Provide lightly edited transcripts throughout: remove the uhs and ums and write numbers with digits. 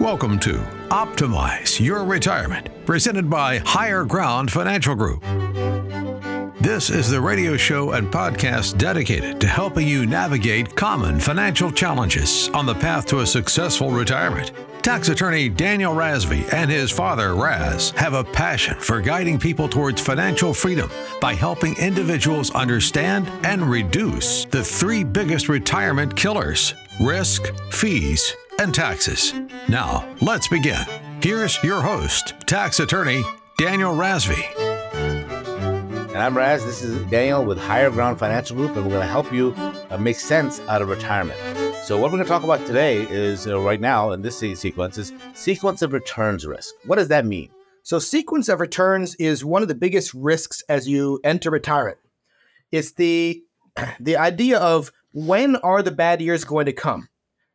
Welcome to Optimize Your Retirement, presented by Higher Ground Financial Group. This is the radio show and podcast dedicated to helping you navigate common financial challenges on the path to a successful retirement. Tax attorney Daniel Razvi and his father, Raz, have a passion for guiding people towards financial freedom by helping individuals understand and reduce the three biggest retirement killers: risk, fees, and taxes. Now, let's begin. Here's your host, tax attorney Daniel Razvi. And I'm Raz. This is Daniel with Higher Ground Financial Group, and we're going to help you make sense out of retirement. So what we're going to talk about today is right now, in this sequence, is sequence of returns risk. What does that mean? So sequence of returns is one of the biggest risks as you enter retirement. It's the idea of when are the bad years going to come?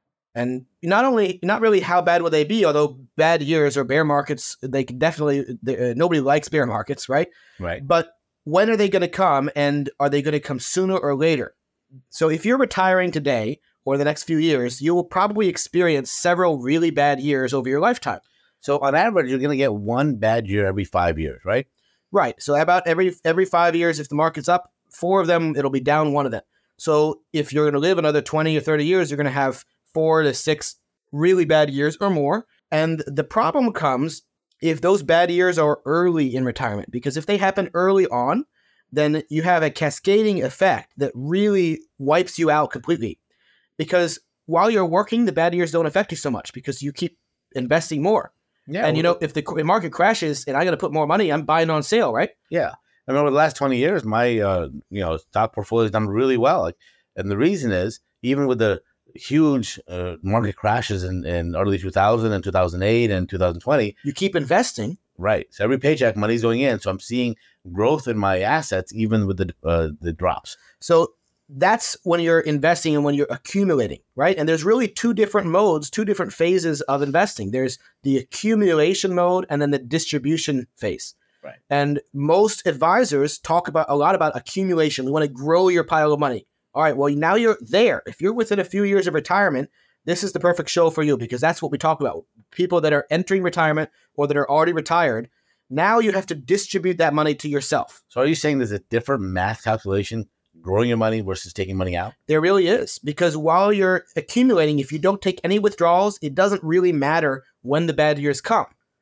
And not really how bad will they be, although bad years or bear markets, they can definitely, nobody likes bear markets, right? Right. But when are they going to come, and are they going to come sooner or later? So if you're retiring today or the next few years, you will probably experience several really bad years over your lifetime. So on average, you're going to get one bad year every 5 years, right? Right. So about every 5 years, if the market's up, 4 of them, it'll be down 1 of them. So if you're going to live another 20 or 30 years, you're going to have 4 to 6 really bad years or more. And the problem comes if those bad years are early in retirement, because if they happen early on, then you have a cascading effect that really wipes you out completely. Because while you're working, the bad years don't affect you so much because you keep investing more. Yeah. And if the market crashes and I got to put more money, I'm buying on sale, right? Yeah. I mean, over the last 20 years, my stock portfolio has done really well. And the reason is, even with the huge market crashes in early 2000 and 2008 and 2020. You keep investing. Right. So every paycheck, money's going in. So I'm seeing growth in my assets, even with the drops. So that's when you're investing and when you're accumulating, right? And there's really 2 different modes, 2 different phases of investing. There's the accumulation mode and then the distribution phase. Right. And most advisors talk a lot about accumulation. They want to grow your pile of money. All right, well, now you're there. If you're within a few years of retirement, this is the perfect show for you because that's what we talk about. People that are entering retirement or that are already retired, now you have to distribute that money to yourself. So are you saying there's a different math calculation, growing your money versus taking money out? There really is, because while you're accumulating, if you don't take any withdrawals, it doesn't really matter when the bad years come.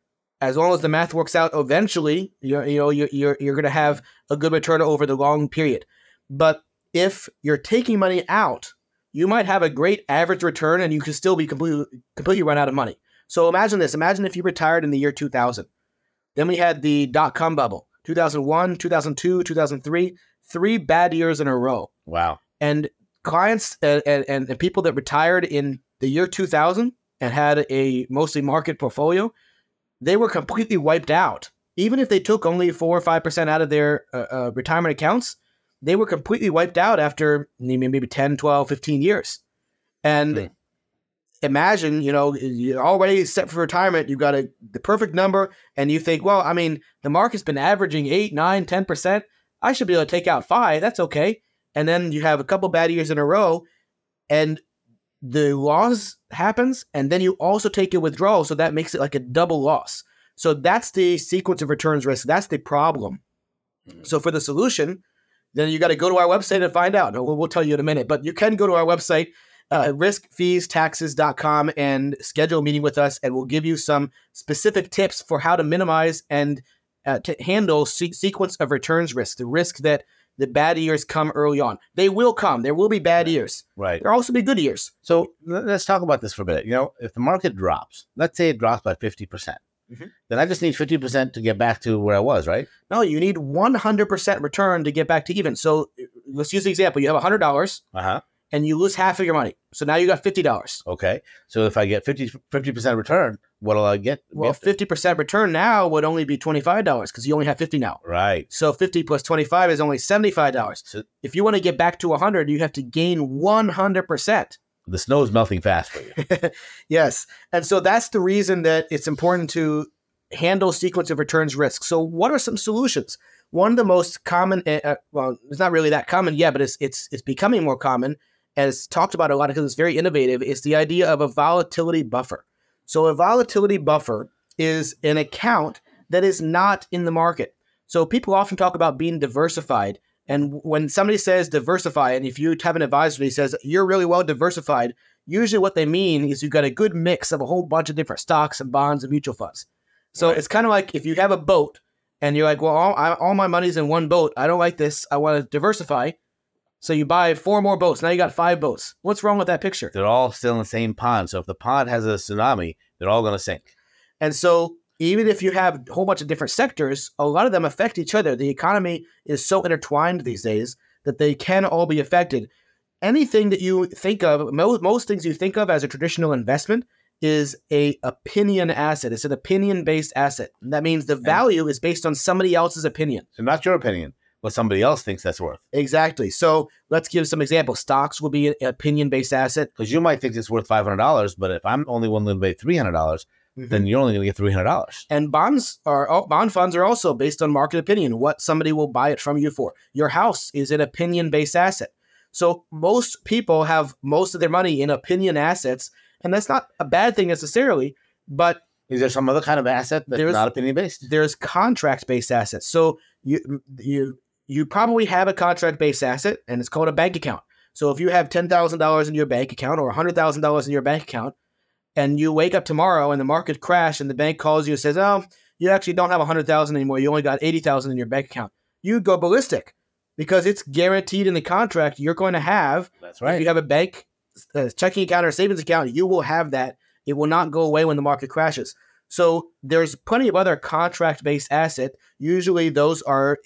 As long as the math works out, eventually you're going to have a good return over the long period. But if you're taking money out, you might have a great average return and you can still be completely run out of money. So imagine this. Imagine if you retired in the year 2000. Then we had the dot-com bubble, 2001, 2002, 2003, 3 bad years in a row. Wow. And clients and people that retired in the year 2000 and had a mostly market portfolio, they were completely wiped out. Even if they took only 4 or 5% out of their retirement accounts, they were completely wiped out after maybe 10, 12, 15 years. And imagine, you're already set for retirement. You've got the perfect number. And you think, well, I mean, the market's been averaging 8, 9, 10%. I should be able to take out 5. That's okay. And then you have a couple bad years in a row and the loss happens. And then you also take a withdrawal. So that makes it like a double loss. So that's the sequence of returns risk. That's the problem. So for the solution, then you got to go to our website and find out. We'll tell you in a minute, but you can go to our website, riskfeestaxes.com, and schedule a meeting with us, and we'll give you some specific tips for how to minimize and to handle sequence of returns risk, the risk that the bad years come early on. They will come. There will be bad years. Right. There will also be good years. So let's talk about this for a bit. If the market drops, let's say it drops by 50%. Then I just need 50% to get back to where I was, right? No, you need 100% return to get back to even. So let's use the example. You have $100 and you lose half of your money. So now you got $50. Okay. So if I get 50% return, what'll I get? Well, 50% return now would only be $25 because you only have 50 now. Right. So 50 plus 25 is only $75. So if you want to get back to 100, you have to gain 100%. The snow is melting fast for you. Yes. And so that's the reason that it's important to handle sequence of returns risk. So what are some solutions? One of the most common, well, it's not really that common yet, but it's becoming more common, and it's talked about a lot because it's very innovative, is the idea of a volatility buffer. So a volatility buffer is an account that is not in the market. So people often talk about being diversified. And when somebody says diversify, and if you have an advisor that says you're really well diversified, usually what they mean is you've got a good mix of a whole bunch of different stocks and bonds and mutual funds. So It's kind of like if you have a boat and you're like, well, all my money's in one boat. I don't like this. I want to diversify. So you buy 4 more boats. Now you got 5 boats. What's wrong with that picture? They're all still in the same pond. So if the pond has a tsunami, they're all going to sink. And so even if you have a whole bunch of different sectors, a lot of them affect each other. The economy is so intertwined these days that they can all be affected. Anything that you think of, most things you think of as a traditional investment is a opinion asset. It's an opinion-based asset. And that means the value is based on somebody else's opinion. So not your opinion, what somebody else thinks that's worth. Exactly. So let's give some examples. Stocks will be an opinion-based asset. Because you might think it's worth $500, but if I'm only willing to pay $300, then you're only going to get $300. And bond funds are also based on market opinion, what somebody will buy it from you for. Your house is an opinion-based asset. So most people have most of their money in opinion assets, and that's not a bad thing necessarily, but is there some other kind of asset that's not opinion-based? There's contract-based assets. So you probably have a contract-based asset, and it's called a bank account. So if you have $10,000 in your bank account or $100,000 in your bank account, and you wake up tomorrow and the market crashed and the bank calls you and says, oh, you actually don't have 100,000 anymore. You only got 80,000 in your bank account. You go ballistic because it's guaranteed in the contract you're going to have. That's right. If you have a bank checking account or savings account, you will have that. It will not go away when the market crashes. So there's plenty of other contract-based asset. Usually those are,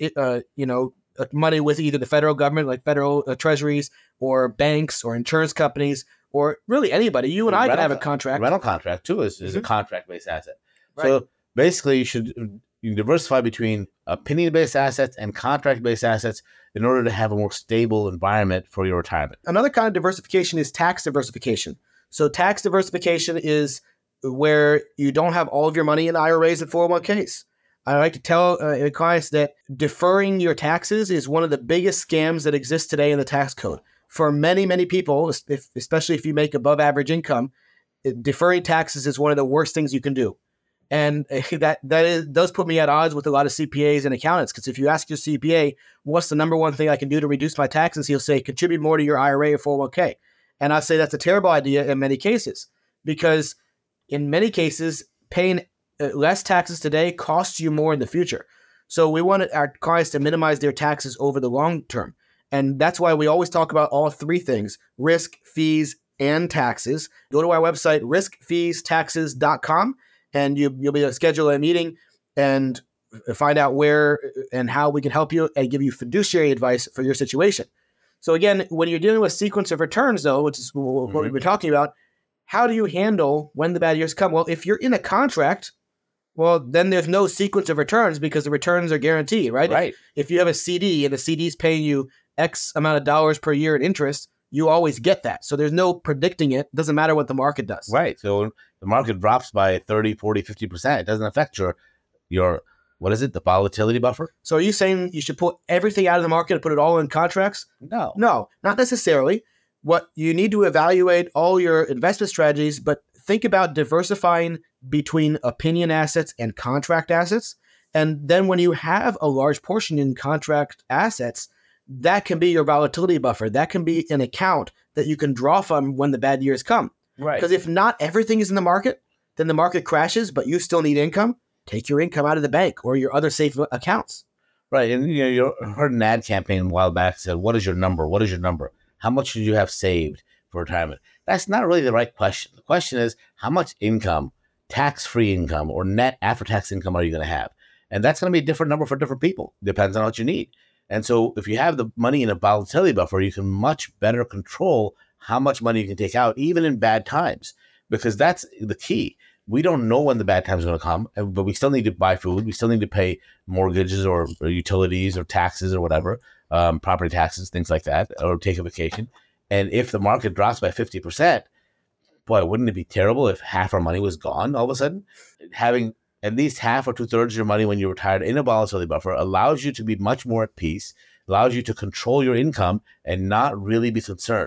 money with either the federal government, like federal treasuries, or banks or insurance companies, or really anybody. You and I can have a contract. Rental contract, too, is a contract-based asset. Right. So basically, you diversify between opinion-based assets and contract-based assets in order to have a more stable environment for your retirement. Another kind of diversification is tax diversification. So tax diversification is where you don't have all of your money in IRAs and 401ks. I like to tell clients that deferring your taxes is one of the biggest scams that exists today in the tax code. For many, many people, especially if you make above average income, deferring taxes is one of the worst things you can do. And that does put me at odds with a lot of CPAs and accountants, because if you ask your CPA, what's the number one thing I can do to reduce my taxes, he'll say, contribute more to your IRA or 401k. And I say that's a terrible idea in many cases, because in many cases, paying less taxes today costs you more in the future. So we want our clients to minimize their taxes over the long term. And that's why we always talk about all 3 things: risk, fees, and taxes. Go to our website, riskfeestaxes.com, and you'll be able to schedule a meeting and find out where and how we can help you and give you fiduciary advice for your situation. So again, when you're dealing with sequence of returns, though, which is what we've been talking about, how do you handle when the bad years come? Well, if you're in a contract, well, then there's no sequence of returns because the returns are guaranteed, right? Right. If you have a CD and the CD is paying you X amount of dollars per year in interest, you always get that. So there's no predicting it. It doesn't matter what the market does. Right. So the market drops by 30, 40, 50%. It doesn't affect your what is it? The volatility buffer? So are you saying you should pull everything out of the market and put it all in contracts? No. No, not necessarily. What you need to evaluate all your investment strategies, but think about diversifying between opinion assets and contract assets. And then when you have a large portion in contract assets, that can be your volatility buffer. That can be an account that you can draw from when the bad years come. Right. Because if not everything is in the market, then the market crashes, but you still need income. Take your income out of the bank or your other safe accounts. Right. And you heard an ad campaign a while back that said, what is your number? What is your number? How much should you have saved for retirement? That's not really the right question. The question is, how much income, tax-free income or net after-tax income are you going to have? And that's going to be a different number for different people. Depends on what you need. And so if you have the money in a volatility buffer, you can much better control how much money you can take out, even in bad times, because that's the key. We don't know when the bad times are going to come, but we still need to buy food. We still need to pay mortgages or utilities or taxes or whatever, property taxes, things like that, or take a vacation. And if the market drops by 50%, boy, wouldn't it be terrible if half our money was gone all of a sudden? Having at least half or 2/3 of your money when you're retired in a volatility buffer allows you to be much more at peace, allows you to control your income and not really be concerned.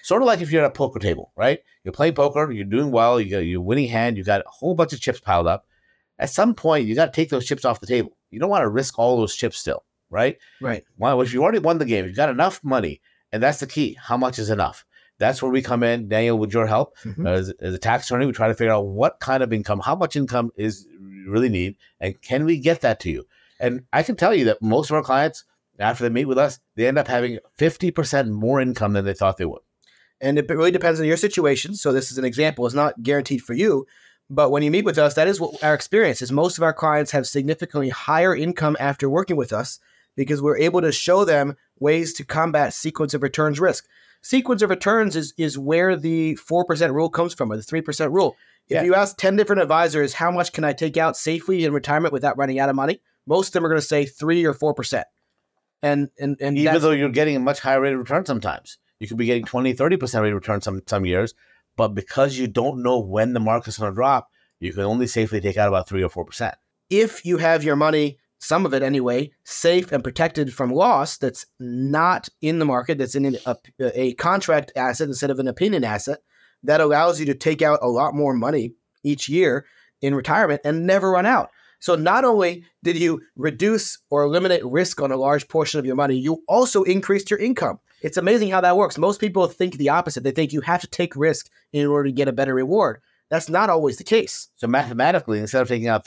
Sort of like if you're at a poker table, right? You're playing poker, you're doing well, you're winning hand, you got a whole bunch of chips piled up. At some point, you got to take those chips off the table. You don't want to risk all those chips still, right? Right. Well, if you already won the game, you've got enough money, and that's the key. How much is enough? That's where we come in, Daniel, with your help. As a tax attorney, we try to figure out what kind of income, how much income is you really need, and can we get that to you? And I can tell you that most of our clients, after they meet with us, they end up having 50% more income than they thought they would. And it really depends on your situation. So this is an example. It's not guaranteed for you. But when you meet with us, that is what our experience is. Most of our clients have significantly higher income after working with us because we're able to show them ways to combat sequence of returns risk. Sequence of returns is where the 4% rule comes from, or the 3% rule. If you ask 10 different advisors, how much can I take out safely in retirement without running out of money? Most of them are going to say 3 or 4%. And even though you're getting a much higher rate of return sometimes, you could be getting 20, 30% rate of return some years, but because you don't know when the market's going to drop, you can only safely take out about 3 or 4%. If you have your money, some of it anyway, safe and protected from loss, that's not in the market, that's in a contract asset instead of an opinion asset, that allows you to take out a lot more money each year in retirement and never run out. So not only did you reduce or eliminate risk on a large portion of your money, you also increased your income. It's amazing how that works. Most people think the opposite. They think you have to take risk in order to get a better reward. That's not always the case. So mathematically, instead of taking out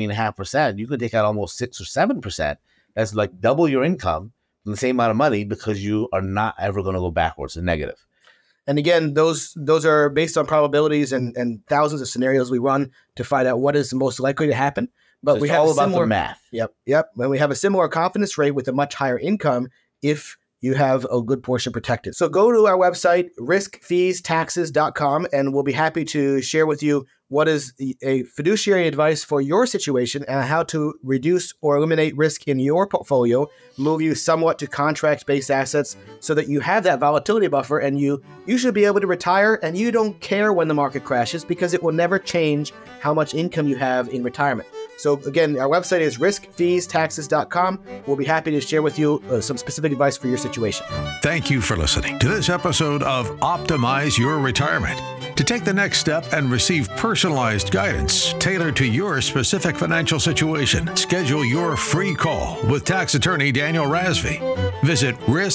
3.5%, you could take out almost 6 or 7%. That's like double your income from the same amount of money because you are not ever going to go backwards and negative. And again, those are based on probabilities and thousands of scenarios we run to find out what is the most likely to happen. But So we it's have all a about similar the math. Yep. When we have a similar confidence rate with a much higher income, if you have a good portion protected. So go to our website, riskfeestaxes.com, and we'll be happy to share with you what is a fiduciary advice for your situation and how to reduce or eliminate risk in your portfolio, move you somewhat to contract-based assets so that you have that volatility buffer and you should be able to retire and you don't care when the market crashes because it will never change how much income you have in retirement. So again, our website is riskfeestaxes.com. We'll be happy to share with you some specific advice for your situation. Thank you for listening to this episode of Optimize Your Retirement. To take the next step and receive personalized guidance tailored to your specific financial situation, schedule your free call with tax attorney Daniel Razvi. Visit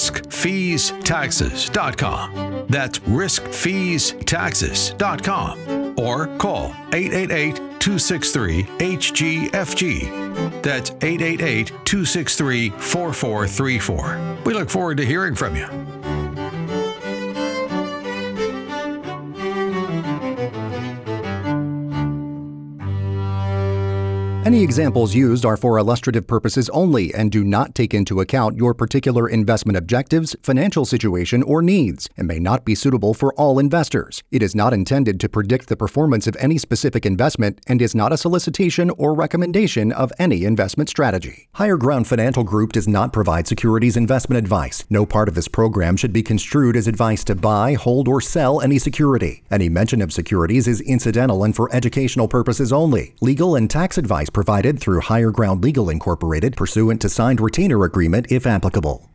riskfeestaxes.com. That's riskfeestaxes.com or call 888-263-HGFG. That's 888-263-4434. We look forward to hearing from you. Any examples used are for illustrative purposes only and do not take into account your particular investment objectives, financial situation, or needs, and may not be suitable for all investors. It is not intended to predict the performance of any specific investment and is not a solicitation or recommendation of any investment strategy. Higher Ground Financial Group does not provide securities investment advice. No part of this program should be construed as advice to buy, hold, or sell any security. Any mention of securities is incidental and for educational purposes only. Legal and tax advice provided through Higher Ground Legal Incorporated pursuant to signed retainer agreement if applicable.